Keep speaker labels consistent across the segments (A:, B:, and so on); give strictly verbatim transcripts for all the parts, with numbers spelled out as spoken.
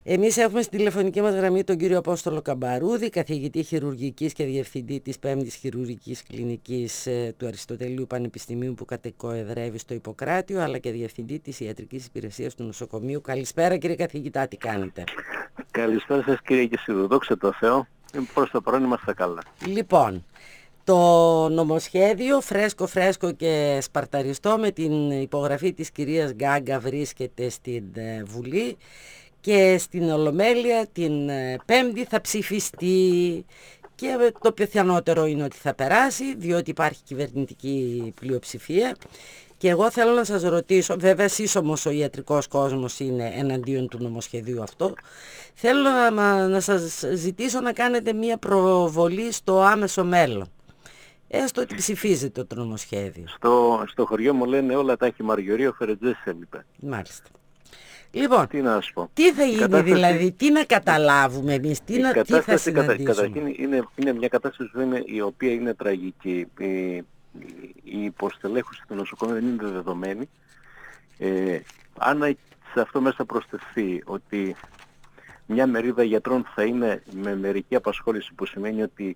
A: Εμείς έχουμε στη τηλεφωνική μας γραμμή τον κύριο Απόστολο Καμπαρούδη, καθηγητή χειρουργικής και διευθυντή της πέμπτης Χειρουργικής Κλινικής του Αριστοτελείου Πανεπιστημίου που κατοικοεδρεύει στο Ιπποκράτιο, αλλά και διευθυντή της Ιατρικής Υπηρεσίας του Νοσοκομείου. Καλησπέρα κύριε καθηγητά, τι κάνετε?
B: Καλησπέρα σας κύριε Κεσίδου, δόξα τω Θεώ, προς το παρόν είμαστε καλά.
A: Λοιπόν, το νομοσχέδιο φρέσκο φρέσκο και σπαρταριστό με την υπογραφή της κυρίας Γκάγκα βρίσκεται στην Βουλή και στην Ολομέλεια την Πέμπτη θα ψηφιστεί και το πιθανότερο είναι ότι θα περάσει διότι υπάρχει κυβερνητική πλειοψηφία. Και εγώ θέλω να σας ρωτήσω, βέβαια εσείς όμως ο ιατρικός κόσμος είναι εναντίον του νομοσχεδίου αυτό, θέλω να, να σας ζητήσω να κάνετε μία προβολή στο άμεσο μέλλον. Έστω ότι ψηφίζετε το νομοσχέδιο.
B: Στο, στο χωριό μου λένε όλα τα έχει Μαριωρή, ο Φερετζές έλειπε.
A: Μάλιστα. Λοιπόν,
B: τι, να σας πω.
A: τι θα γίνει
B: κατάσταση,
A: δηλαδή, τι να καταλάβουμε εμείς, τι, να, τι θα συναντήσουμε.
B: Καταρχήν είναι, είναι μια κατάσταση που είναι, η οποία είναι τραγική. Η, η υποστελέχωση του νοσοκομείου δεν είναι δεδομένη. Ε, αν σε αυτό μέσα προσθεθεί ότι μια μερίδα γιατρών θα είναι με μερική απασχόληση, που σημαίνει ότι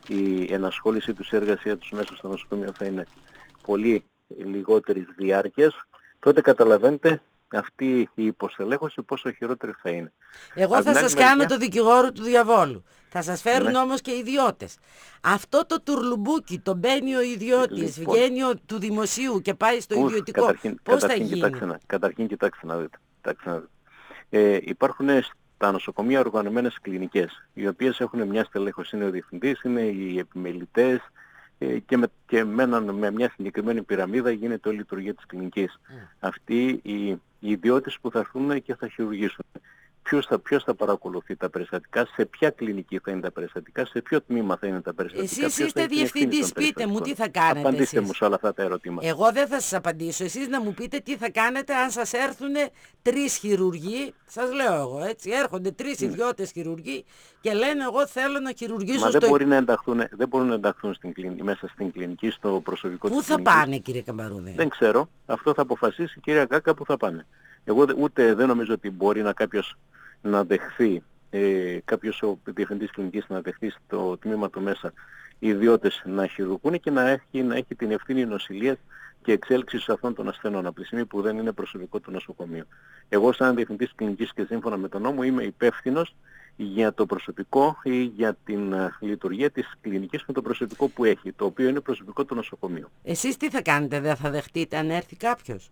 B: η ενασχόλησή τους, η εργασία τους μέσα στο νοσοκομείο θα είναι πολύ λιγότερης διάρκειας, τότε καταλαβαίνετε αυτή η υποστελέχωση πόσο χειρότερη θα είναι.
A: Εγώ θα σας μερικιά... κάνω το δικηγόρο του διαβόλου. Θα σας φέρουν ναι. όμως και ιδιώτες. Αυτό το τουρλουμπούκι, το μπαίνει ο ιδιώτης, λοιπόν, βγαίνει του δημοσίου και πάει στο Ουφ, ιδιωτικό.
B: Καταρχήν,
A: πώς
B: καταρχήν,
A: θα γίνει?
B: Κοιτάξτε, καταρχήν κοιτάξτε να δείτε. Κοιτάξτε να δείτε. Ε, υπάρχουν στα νοσοκομεία οργανωμένες κλινικές, οι οποίες έχουν μια στελέχωση, είναι ο διευθυντής, είναι οι επιμελητές ε, και, με, και με, με μια συγκεκριμένη πυραμίδα γίνεται όλη η λειτουργία της κλινικής. Mm. Αυτοί οι, οι ιδιώτες που θα έρθουν και θα χειρουργήσουν. Ποιος θα, ποιος θα παρακολουθεί τα περιστατικά, σε ποια κλινική θα είναι τα περιστατικά, σε ποιο τμήμα θα είναι τα περιστατικά.
A: Εσείς είστε διευθυντής, πείτε μου τι θα κάνετε.
B: Απαντήστε
A: εσείς.
B: μου σε όλα αυτά τα ερωτήματα.
A: Εγώ δεν θα σας απαντήσω. Εσείς να μου πείτε τι θα κάνετε αν σας έρθουν τρεις χειρουργοί. Σας λέω εγώ έτσι. Έρχονται τρεις mm. ιδιώτες χειρουργοί και λένε εγώ θέλω να χειρουργήσω.
B: Μα
A: στο...
B: δεν, μπορεί να ενταχθούν, δεν μπορούν να ενταχθούν στην κλινική, μέσα στην κλινική, στο προσωπικό της
A: κλινικής. Πού θα
B: κλινικής.
A: πάνε κύριε Καμπαρούδη?
B: Δεν ξέρω. Αυτό θα αποφασίσει η κυρία Γκάγκα που θα πάνε. Εγώ ούτε δεν νομίζω ότι μπορεί να κάποιος να δεχθεί, ε, κάποιος ο διευθυντής κλινικής να δεχθεί στο τμήμα του μέσα οι ιδιώτες να χειρουργούν και να έχει, να έχει την ευθύνη νοσηλείας και εξέλιξης αυτών των ασθενών από τη στιγμή που δεν είναι προσωπικό του νοσοκομείου. Εγώ σαν διευθυντής κλινικής και σύμφωνα με τον νόμο είμαι υπεύθυνος για το προσωπικό ή για την uh, λειτουργία της κλινικής με το προσωπικό που έχει, το οποίο είναι προσωπικό του νοσοκομείου.
A: Εσείς τι θα κάνετε, δεν θα δεχτείτε αν έρθει κάποιος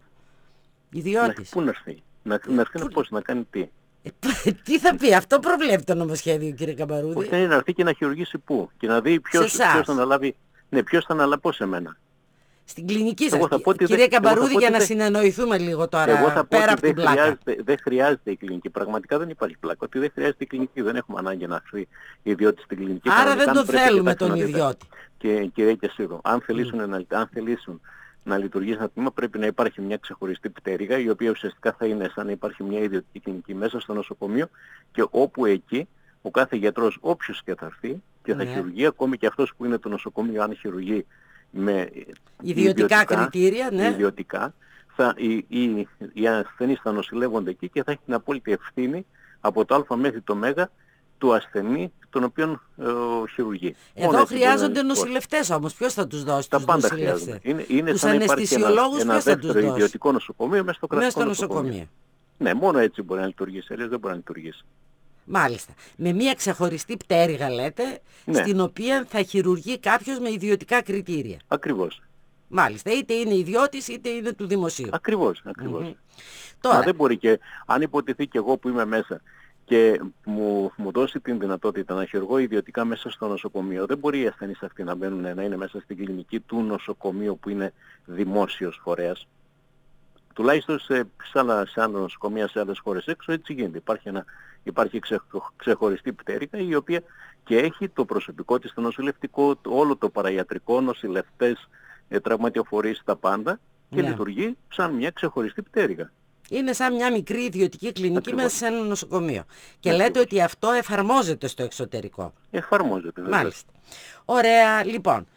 A: ιδιώτης?
B: Πού να έρθει, να, να έρθει πώς, να κάνει τι?
A: Ε, τι θα πει, αυτό προβλέπει το νομοσχέδιο κύριε Καμπαρούδη.
B: Όχι, είναι να έρθει και να χειρουργήσει πού και να δει ποιος, ποιος θα αναλάβει, ναι, ποιος θα αναλάβει, πώς εμένα.
A: Στην κλινική σας, κύριε
B: δε,
A: Καμπαρούδη, για
B: δε,
A: να συνεννοηθούμε λίγο τώρα,
B: εγώ θα
A: πέρα
B: πω
A: από την πλάκα.
B: Χρειάζεται, δεν χρειάζεται η κλινική, πραγματικά δεν υπάρχει πλάκα, ότι δεν χρειάζεται η κλινική, δεν έχουμε ανάγκη να έρθει ιδιώτη στην κλινική.
A: Άρα δεν τον θέλουμε τον ιδιώτη.
B: Και κυρία Κεσίδου, αν θελήσουν, mm. να, αν θελήσουν να λειτουργήσει ένα τμήμα πρέπει να υπάρχει μια ξεχωριστή πτέρυγα η οποία ουσιαστικά θα είναι σαν να υπάρχει μια ιδιωτική κλινική μέσα στο νοσοκομείο και όπου εκεί ο κάθε γιατρός όποιος και θα έρθει και θα ναι. χειρουργεί, ακόμη και αυτός που είναι το νοσοκομείο αν χειρουργεί με
A: ιδιωτικά, ιδιωτικά κριτήρια, ναι.
B: ιδιωτικά, θα, οι, οι, οι ασθενείς θα νοσηλεύονται εκεί και θα έχει την απόλυτη ευθύνη από το α μέχρι το μέγα του ασθενή τον οποίον ε, χειρουργεί.
A: Εδώ μόνο χρειάζονται νοσηλευτές όμως. Ποιος θα τους δώσει
B: τα
A: τους
B: πάντα
A: νοσηλευτές?
B: χρειάζονται. Είναι, είναι
A: τους
B: σαν να υπάρχει ένα, ένα δεύτερο ιδιωτικό νοσοκομείο μέσα στο κρατικό
A: μέσα στο
B: νοσοκομείο.
A: νοσοκομείο.
B: Ναι, μόνο έτσι μπορεί να λειτουργήσει. Αλλιώς δεν μπορεί να λειτουργήσει.
A: Μάλιστα. Με μια ξεχωριστή πτέρυγα λέτε, ναι. στην οποία θα χειρουργεί κάποιος με ιδιωτικά κριτήρια.
B: Ακριβώς.
A: Μάλιστα. Είτε είναι ιδιώτης είτε είναι του δημοσίου.
B: Ακριβώς. ακριβώς.
A: Mm-hmm. Τώρα...
B: Μα δεν μπορεί και, αν υποτιθεί και εγώ που είμαι μέσα και μου, μου δώσει την δυνατότητα να χειρουργώ ιδιωτικά μέσα στο νοσοκομείο, δεν μπορεί οι ασθενείς αυτοί να μπαίνουν να είναι μέσα στην κλινική του νοσοκομείου που είναι δημόσιος φορέας. Τουλάχιστον σε, σε, άλλα, σε άλλα νοσοκομεία, σε άλλες χώρες έξω έτσι γίνεται. Υπάρχει, ένα, υπάρχει ξε, ξεχωριστή πτέρυγα η οποία και έχει το προσωπικό της, το νοσηλευτικό, το, όλο το παραϊατρικό, νοσηλευτές, ε, τραυματιοφορείς, τα πάντα και yeah. λειτουργεί σαν μια ξεχωριστή πτέρυγα.
A: Είναι σαν μια μικρή ιδιωτική κλινική Ακριβώς. μέσα σε ένα νοσοκομείο. Και Ακριβώς. λέτε ότι αυτό εφαρμόζεται στο εξωτερικό.
B: Εφαρμόζεται. Βέβαια.
A: Μάλιστα. Ωραία. Λοιπόν,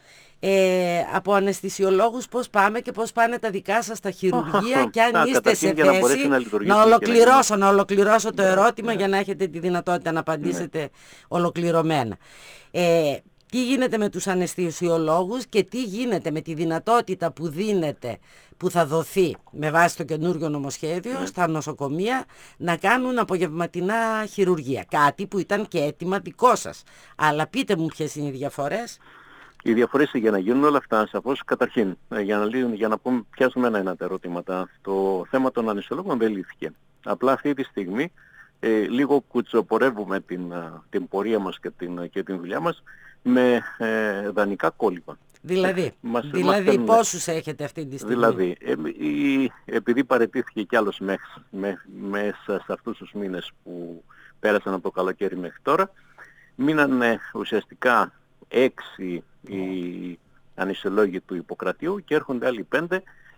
A: Ε, από αναισθησιολόγους πώς πάμε και πώς πάνε τα δικά σας τα χειρουργεία και αν
B: Α,
A: είστε σε
B: για να
A: θέση
B: να,
A: να ολοκληρώσω, να ολοκληρώσω το
B: ναι,
A: ερώτημα
B: ναι,
A: για να έχετε τη δυνατότητα να απαντήσετε
B: ναι.
A: ολοκληρωμένα. Ε, τι γίνεται με τους αναισθησιολόγους και τι γίνεται με τη δυνατότητα που δίνεται, που θα δοθεί με βάση το καινούριο νομοσχέδιο
B: Ναι.
A: στα νοσοκομεία να κάνουν απογευματινά χειρουργία. Κάτι που ήταν και αίτημα δικό σας. Αλλά πείτε μου ποιες είναι οι διαφορές.
B: Οι διαφορές για να γίνουν όλα αυτά, σαφώς, καταρχήν, για να, για να πούμε, πιάσουμε ένα-ένα τα ερωτήματα. Το θέμα των αναισθησιολόγων δεν λύθηκε. Απλά αυτή τη στιγμή ε, λίγο κουτσοπορεύουμε την, την πορεία μας και την, και την δουλειά μας με ε, δανεικά κόλλημα.
A: Δηλαδή,
B: μας,
A: δηλαδή
B: μας
A: πόσους έχετε αυτή τη στιγμή?
B: Δηλαδή, ε, η, επειδή παραιτήθηκε κι άλλος μέσα με, μέσα σε αυτούς τους μήνες που πέρασαν από το καλοκαίρι μέχρι τώρα, μείνανε ουσιαστικά έξι οι αναισθησιολόγοι του Ιπποκρατίου και έρχονται άλλοι πέντε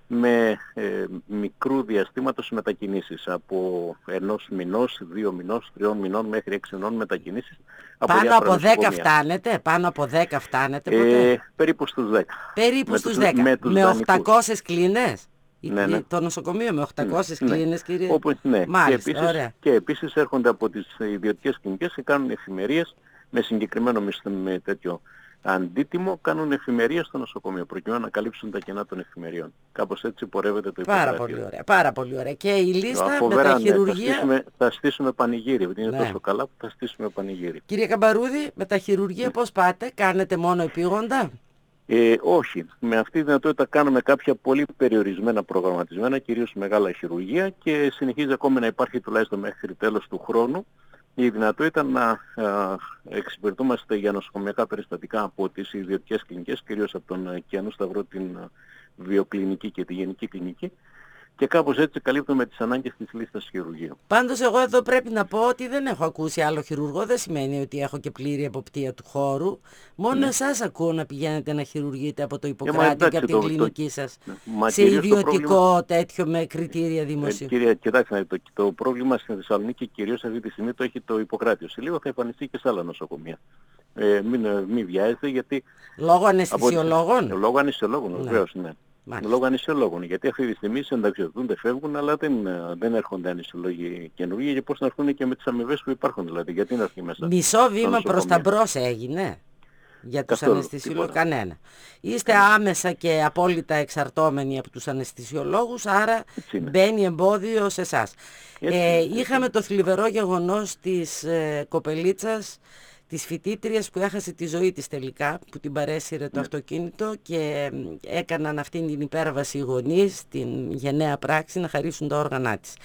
B: με ε, μικρού διαστήματος μετακινήσεις από ενός μηνός, δύο μηνός, τριών μηνών μέχρι έξι μηνών μετακινήσεις. Από
A: πάνω από δέκα φτάνετε, πάνω από δέκα φτάνετε ποτέ?
B: Ε, περίπου στους δέκα.
A: Περίπου
B: με
A: στους
B: τους,
A: δέκα.
B: Με, τους
A: με οχτακόσιες κλίνες.
B: Ναι, ναι.
A: Το νοσοκομείο με οχτακόσιες
B: ναι,
A: κλίνες, κύριε.
B: Όπου, ναι.
A: Μάλιστα,
B: και, επίσης,
A: ωραία.
B: και επίσης έρχονται από τις ιδιωτικές κλινικές και κάνουν εφημερίες με συγκεκριμένο μισθό, με τέτοιο αντίτιμο, κάνουν εφημερίες στο νοσοκομείο προκειμένου να καλύψουν τα κενά των εφημεριών. Κάπως έτσι πορεύεται το Ιπποκράτιο.
A: Πάρα πολύ ωραία, πάρα πολύ ωραία. Και η λίστα
B: Φοβερά,
A: με τα
B: ναι,
A: χειρουργεία...
B: Θα στήσουμε, θα στήσουμε πανηγύρι, γιατί είναι
A: ναι.
B: τόσο καλά που θα στήσουμε πανηγύρι.
A: Κύριε Καμπαρούδη, με τα χειρουργεία ναι. πώς πάτε, κάνετε μόνο επίγοντα?
B: Ε, όχι. Με αυτή τη δυνατότητα κάνουμε κάποια πολύ περιορισμένα προγραμματισμένα, κυρίως μεγάλα χειρουργεία και συνεχίζει ακόμη να υπάρχει τουλάχιστον μέχρι τέλος του χρόνου η δυνατότητα να α, εξυπηρετούμαστε για νοσοκομιακά περιστατικά από τις ιδιωτικές κλινικές, κυρίως από τον Κιανού Σταυρό, την βιοκλινική και τη γενική κλινική, και κάπως έτσι καλύπτουμε τις ανάγκες της λίστας χειρουργείου.
A: Πάντως εγώ εδώ πρέπει να πω ότι δεν έχω ακούσει άλλο χειρουργό, δεν σημαίνει ότι έχω και πλήρη εποπτεία του χώρου. Μόνο ναι. εσάς ακούω να πηγαίνετε να χειρουργείτε από το Ιπποκράτη και από την το, κλινική το, σας. Ναι. Σε ιδιωτικό πρόβλημα... τέτοιο με κριτήρια δημοσίου.
B: Ε, κυρία, κοιτάξτε, το, το πρόβλημα στην Θεσσαλονίκη κυρίως αυτή τη στιγμή το έχει το Ιπποκράτιο. Σε λίγο θα εμφανιστεί και σε άλλα νοσοκομεία. Ε, μην, μην βιάζετε γιατί...
A: Λόγω αναισθησιολόγων.
B: Από... Λόγω αναισθησιολόγων, ναι. βεβαίως, ναι. Μάλιστα. Λόγω αναισθησιολόγων, γιατί αυτή τη στιγμή συνταξιοδοτούνται, φεύγουν, αλλά δεν, δεν έρχονται αναισθησιολόγοι καινούργιοι, και πώς να έρθουν και με τις αμοιβές που υπάρχουν, δηλαδή, γιατί να έρθει μέσα.
A: Μισό βήμα προς τα μπρος έγινε για τους αναισθησιολόγους, κανένα. Είστε κανένα. Άμεσα και απόλυτα εξαρτώμενοι από τους αναισθησιολόγους, άρα μπαίνει εμπόδιο σε εσάς. Ε, είχαμε το θλιβερό γεγονός της ε, κοπελίτσας, της φοιτήτριας που έχασε τη ζωή της τελικά, που την παρέσυρε το ναι. αυτοκίνητο και έκαναν αυτήν την υπέρβαση οι γονείς, την γενναία πράξη να χαρίσουν τα όργανά της.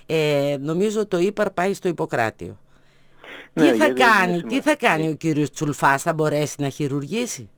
A: Ε, νομίζω το ύπαρ πάει στο Ιπποκράτιο. Ναι, τι, θα κάνει, τι θα κάνει ο κύριος Τσουλφάς, θα μπορέσει να χειρουργήσει,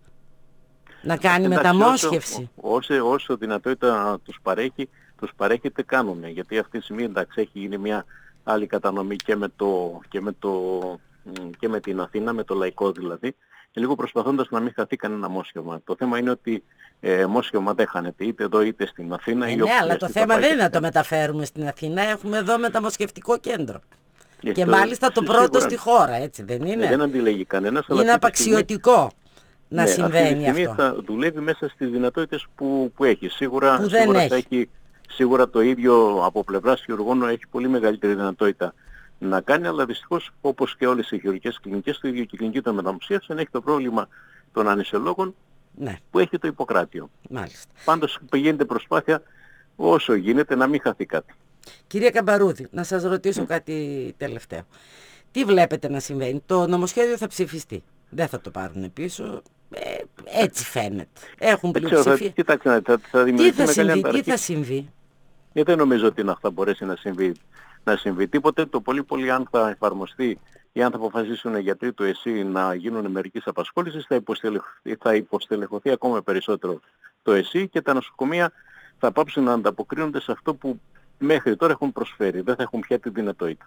A: να κάνει εντάξει, μεταμόσχευση?
B: Όσο, όσο, όσο δυνατότητα τους παρέχει, τους παρέχεται κάνουν, γιατί αυτή τη στιγμή εντάξει έχει γίνει μια άλλη κατανομή και με το... Και με το και με την Αθήνα, με το λαϊκό δηλαδή, και λίγο προσπαθώντας να μην χαθεί κανένα μόσχευμα. Το θέμα είναι ότι ε, μόσχευμα δεν χάνεται είτε εδώ είτε στην Αθήνα.
A: Ε, ναι, αλλά το θέμα δεν είναι να το μεταφέρουμε στην Αθήνα. Έχουμε εδώ μεταμοσχευτικό κέντρο. Και, και το, μάλιστα το πρώτο σίγουρα, στη χώρα, έτσι δεν είναι?
B: Ε, δεν αντιλέγει κανένας.
A: Είναι
B: αλλά
A: απαξιωτικό στιγμή, να
B: ναι,
A: συμβαίνει
B: αυτή τη
A: αυτό.
B: Θα δουλεύει μέσα στις δυνατότητες που, που έχει. Σίγουρα,
A: που
B: σίγουρα,
A: δεν
B: θα
A: έχει.
B: έχει. Σίγουρα το ίδιο από πλευράς χειρουργών έχει πολύ μεγαλύτερη δυνατότητα να κάνει, αλλά δυστυχώς όπως και όλες οι χειρουργικές κλινικές, το ίδιο και η κλινική των μεταμοσχεύσεων έχει το πρόβλημα των αναισθησιολόγων ναι. που έχει το Ιπποκράτιο.
A: Μάλιστα.
B: Πάντως πηγαίνεται προσπάθεια όσο γίνεται να μην χαθεί κάτι.
A: Κύριε Καμπαρούδη, να σας ρωτήσω mm. κάτι τελευταίο. Τι βλέπετε να συμβαίνει? Το νομοσχέδιο θα ψηφιστεί. Δεν θα το πάρουν πίσω. Ε, έτσι φαίνεται. Έχουν πλειοψηφία.
B: Κοιτάξτε, θα, θα
A: τι θα συμβεί, τι θα συμβεί.
B: Ε, δεν νομίζω ότι θα μπορέσει να συμβεί. να συμβεί τίποτε. Το πολύ πολύ αν θα εφαρμοστεί ή αν θα αποφασίσουν οι γιατροί του ΕΣΥ να γίνουν μερικής απασχόλησης, θα, θα υποστελεχωθεί ακόμα περισσότερο το ΕΣΥ και τα νοσοκομεία θα πάψουν να ανταποκρίνονται σε αυτό που μέχρι τώρα έχουν προσφέρει. Δεν θα έχουν πια τη δυνατότητα.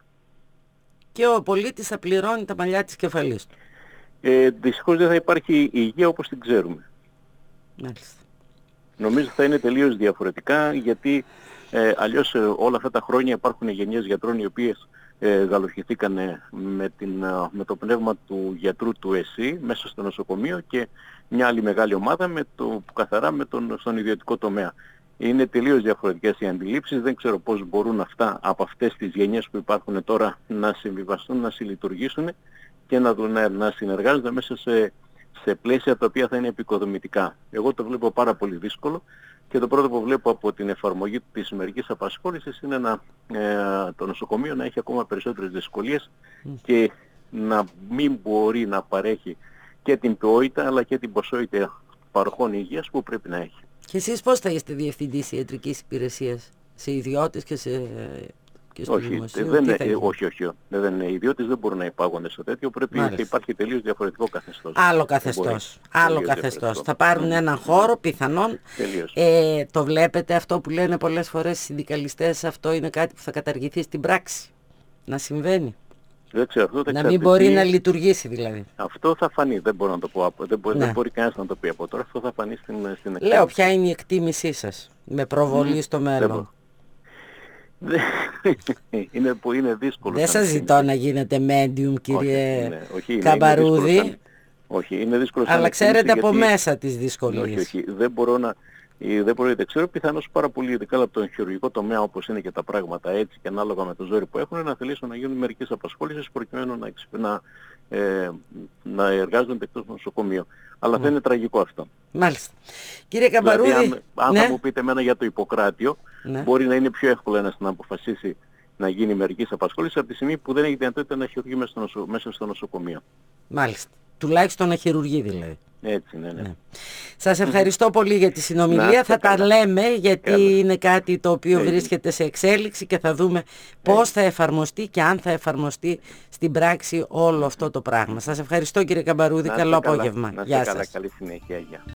A: Και ο πολίτης θα πληρώνει τα μαλλιά της κεφαλής του.
B: Ε, δυστυχώς δεν θα υπάρχει η υγεία όπως την ξέρουμε.
A: Μάλιστα.
B: Νομίζω θα είναι τελείως διαφορετικά, γιατί Ε, αλλιώς ε, όλα αυτά τα χρόνια υπάρχουν γενιές γιατρών οι οποίες ε, γαλουχηθήκανε με, την, με το πνεύμα του γιατρού του ΕΣΥ μέσα στο νοσοκομείο και μια άλλη μεγάλη ομάδα με το, καθαρά με τον, στον ιδιωτικό τομέα. Είναι τελείως διαφορετικές οι αντιλήψεις, δεν ξέρω πώς μπορούν αυτά από αυτές τις γενιές που υπάρχουν τώρα να συμβιβαστούν, να συλλειτουργήσουν και να, να, να συνεργάζονται μέσα σε, σε πλαίσια τα οποία θα είναι επικοδομητικά. Εγώ το βλέπω πάρα πολύ δύσκολο και το πρώτο που βλέπω από την εφαρμογή της μερικής απασχόλησης είναι να, ε, το νοσοκομείο να έχει ακόμα περισσότερες δυσκολίες mm. και να μην μπορεί να παρέχει και την ποιότητα αλλά και την ποσότητα παροχών υγείας που πρέπει να έχει.
A: Και εσείς πώς θα είστε διευθυντής ιατρικής υπηρεσίας, σε ιδιώτες και, σε, και στο
B: όχι,
A: δημοσίο,
B: δεν, ε, όχι, όχι, όχι. Δεν, οι ιδιώτες δεν μπορούν να υπάγονται στο τέτοιο, πρέπει να υπάρχει τελείως διαφορετικό καθεστώς.
A: Άλλο καθεστώς, άλλο καθεστώς. Θα πάρουν έναν χώρο πιθανόν, ε, το βλέπετε αυτό που λένε πολλές φορές οι συνδικαλιστές, αυτό είναι κάτι που θα καταργηθεί στην πράξη, να συμβαίνει.
B: Δεν ξέρω, αυτό δεν
A: να μην μπορεί να λειτουργήσει δηλαδή.
B: Αυτό θα φανεί, δεν μπορώ να το πω. Δεν μπορεί, ναι. δεν μπορεί κανένας να το πει από τώρα. Αυτό θα φανεί στην, στην εκτίμηση.
A: Λέω, ποια είναι η εκτίμησή σας με προβολή mm, στο μέλλον.
B: Δεν είναι, που είναι δύσκολο.
A: Δεν σας ζητώ να γίνετε medium, κύριε
B: όχι, είναι, όχι, είναι,
A: Καμπαρούδη.
B: Είναι όχι, είναι δύσκολο.
A: Αλλά ξέρετε από
B: γιατί...
A: μέσα τις δυσκολίες.
B: Όχι, όχι, δεν μπορώ να... Δεν μπορώ, δεν ξέρω, πιθανώς πάρα πολύ ειδικά από τον χειρουργικό τομέα όπως είναι και τα πράγματα έτσι και ανάλογα με το ζόρι που έχουν να θελήσουν να γίνουν μερικές απασχόλησεις προκειμένου να, να, ε, να εργάζονται εκτός νοσοκομείου. Αλλά mm. δεν είναι τραγικό αυτό.
A: Μάλιστα. Κύριε Καμπαρούδη,
B: δηλαδή, αν, αν
A: ναι.
B: θα μου πείτε εμένα για το Ιπποκράτιο, ναι. μπορεί να είναι πιο εύκολο ένας να αποφασίσει να γίνει μερικής απασχόλησης από τη στιγμή που δεν έχει δυνατότητα να χειρουργεί μέσα στο, νοσο, μέσα στο νοσοκομείο.
A: Μάλιστα. Τουλάχιστον να χειρουργεί δηλαδή.
B: Έτσι, ναι, ναι. ναι.
A: Σας ευχαριστώ πολύ για τη συνομιλία. Να, θα καλά. τα λέμε γιατί καλά. είναι κάτι το οποίο Έχει. βρίσκεται σε εξέλιξη και θα δούμε πώς Έχει. θα εφαρμοστεί και αν θα εφαρμοστεί στην πράξη όλο αυτό το πράγμα. Σας ευχαριστώ κύριε Καμπαρούδη. Καλό καλά. απόγευμα.
B: Να
A: Γεια
B: καλά.
A: σας.
B: Καλή συνέχεια. Γεια.